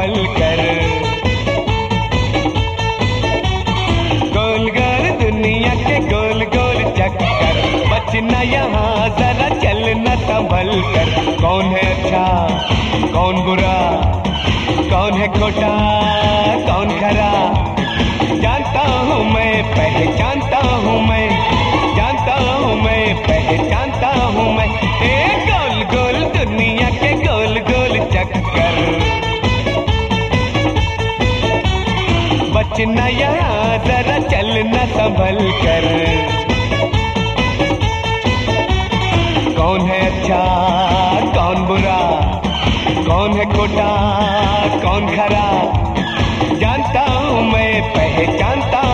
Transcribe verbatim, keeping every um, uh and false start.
संभल कर। गोल गोल दुनिया के गोल गोल चक्कर, बचना यहाँ जरा चलना संभल कर। कौन है अच्छा कौन बुरा, कौन है खोटा कौन खरा, जानता हूँ मैं पहचानता हूँ मैं, जानता हूँ मैं पहचानता हूँ मैं। ए गोल गोल दुनिया के गोल गोल चक्कर, बचना यहाँ जरा चलना संभल कर। कौन है अच्छा कौन बुरा, कौन है खोटा कौन खरा, जानता हूँ मैं पहचानता